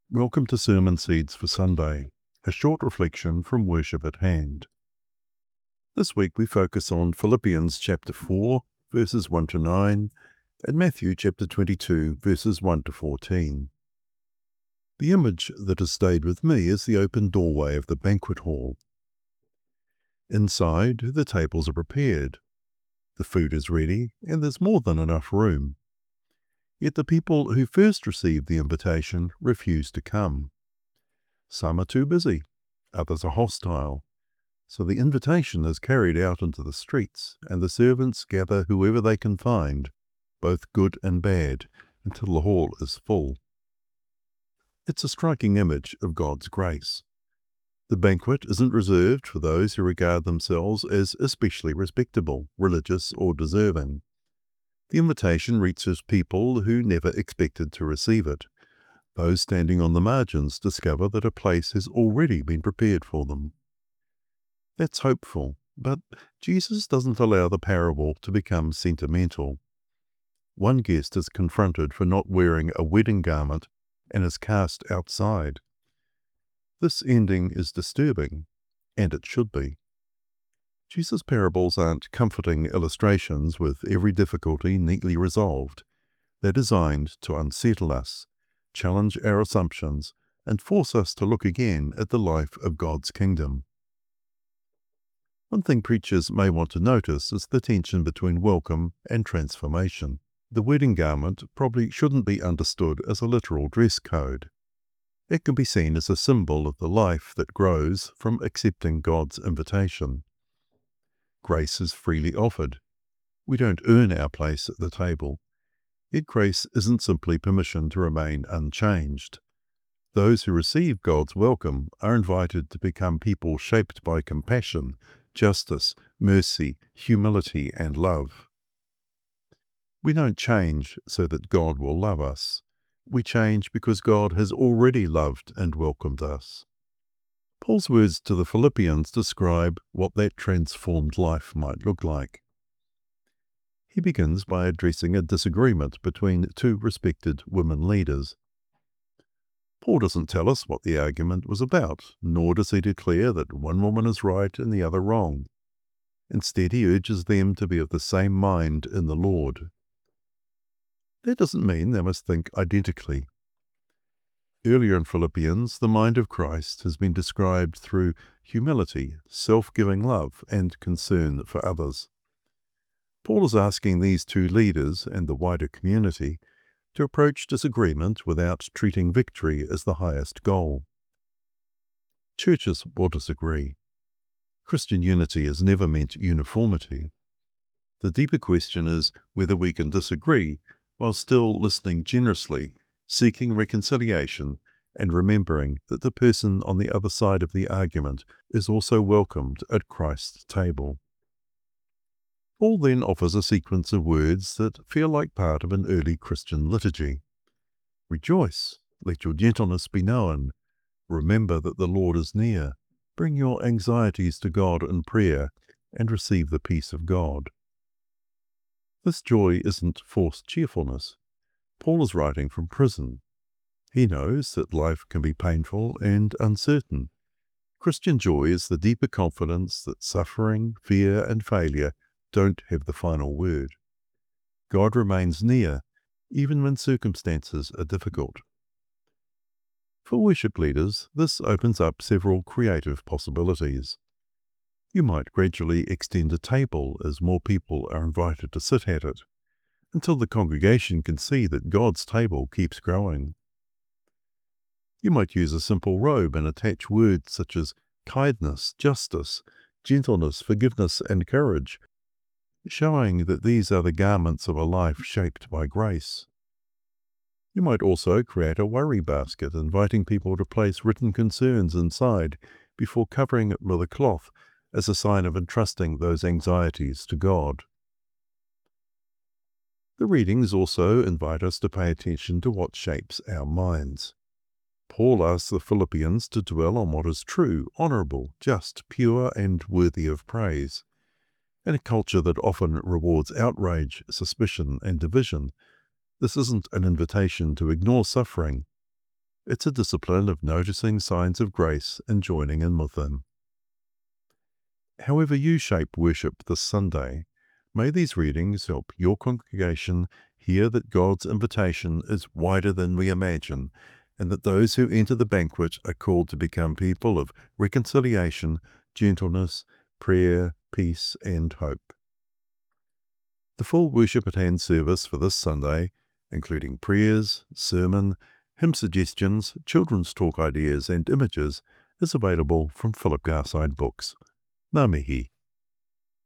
Welcome to Sermon Seeds for Sunday, a short reflection from Worship at Hand. This week we focus on Philippians chapter 4, verses 1 to 9, and Matthew chapter 22, verses 1 to 14. The image that has stayed with me is the open doorway of the banquet hall. Inside, the tables are prepared. The food is ready, and there's more than enough room. Yet the people who first received the invitation refuse to come. Some are too busy, others are hostile. So the invitation is carried out into the streets, and the servants gather whoever they can find, both good and bad, until the hall is full. It's a striking image of God's grace. The banquet isn't reserved for those who regard themselves as especially respectable, religious, or deserving. The invitation reaches people who never expected to receive it. Those standing on the margins discover that a place has already been prepared for them. That's hopeful, but Jesus doesn't allow the parable to become sentimental. One guest is confronted for not wearing a wedding garment and is cast outside. This ending is disturbing, and it should be. Jesus' parables aren't comforting illustrations with every difficulty neatly resolved. They're designed to unsettle us, challenge our assumptions, and force us to look again at the life of God's kingdom. One thing preachers may want to notice is the tension between welcome and transformation. The wedding garment probably shouldn't be understood as a literal dress code. It can be seen as a symbol of the life that grows from accepting God's invitation. Grace is freely offered. We don't earn our place at the table. Yet grace isn't simply permission to remain unchanged. Those who receive God's welcome are invited to become people shaped by compassion, justice, mercy, humility, and love. We don't change so that God will love us. We change because God has already loved and welcomed us. Paul's words to the Philippians describe what that transformed life might look like. He begins by addressing a disagreement between two respected women leaders. Paul doesn't tell us what the argument was about, nor does he declare that one woman is right and the other wrong. Instead, he urges them to be of the same mind in the Lord. That doesn't mean they must think identically. Earlier in Philippians, the mind of Christ has been described through humility, self-giving love, and concern for others. Paul is asking these two leaders and the wider community to approach disagreement without treating victory as the highest goal. Churches will disagree. Christian unity has never meant uniformity. The deeper question is whether we can disagree while still listening generously, seeking reconciliation, and remembering that the person on the other side of the argument is also welcomed at Christ's table. Paul then offers a sequence of words that feel like part of an early Christian liturgy. Rejoice, let your gentleness be known. Remember that the Lord is near. Bring your anxieties to God in prayer and receive the peace of God. This joy isn't forced cheerfulness. Paul is writing from prison. He knows that life can be painful and uncertain. Christian joy is the deeper confidence that suffering, fear, and failure don't have the final word. God remains near, even when circumstances are difficult. For worship leaders, this opens up several creative possibilities. You might gradually extend a table as more people are invited to sit at it, until the congregation can see that God's table keeps growing. You might use a simple robe and attach words such as kindness, justice, gentleness, forgiveness, and courage, showing that these are the garments of a life shaped by grace. You might also create a worry basket, inviting people to place written concerns inside before covering it with a cloth as a sign of entrusting those anxieties to God. The readings also invite us to pay attention to what shapes our minds. Paul asks the Philippians to dwell on what is true, honorable, just, pure, and worthy of praise. In a culture that often rewards outrage, suspicion, and division, this isn't an invitation to ignore suffering. It's a discipline of noticing signs of grace and joining in with them. However you shape worship this Sunday, may these readings help your congregation hear that God's invitation is wider than we imagine, and that those who enter the banquet are called to become people of reconciliation, gentleness, prayer, peace, and hope. The full worship at hand service for this Sunday, including prayers, sermon, hymn suggestions, children's talk ideas, and images, is available from Philip Garside Books. Ngā mihi.